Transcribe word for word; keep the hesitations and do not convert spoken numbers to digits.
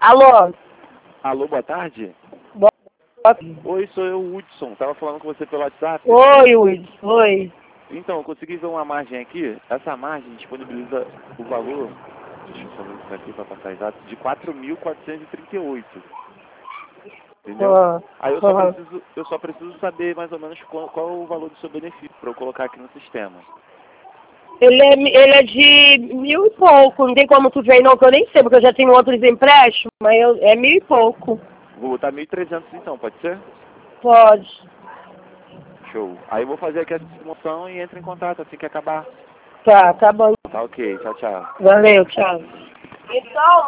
Alô? Alô, boa tarde? Boa Oi, sou eu, Hudson. Tava falando com você pelo WhatsApp. Oi, Hudson. Oi. Então, eu consegui ver uma margem aqui. Essa margem disponibiliza o valor, deixa eu só ver isso aqui para passar exato, de quatro mil quatrocentos e trinta e oito. Entendeu? Ah, Aí eu só, ah. preciso, eu só preciso saber mais ou menos qual, qual é o valor do seu benefício para eu colocar aqui no sistema. Ele é, ele é de mil e pouco. Não tem como tu ver não, que eu nem sei, porque eu já tenho outros empréstimos, mas eu, é mil e pouco. Vou botar mil e trezentos então, pode ser? Pode. Show. Aí eu vou fazer aqui essa simulação e entra em contato assim que acabar. Tá, tá bom. Tá ok, tchau, tchau. Valeu, tchau. Então...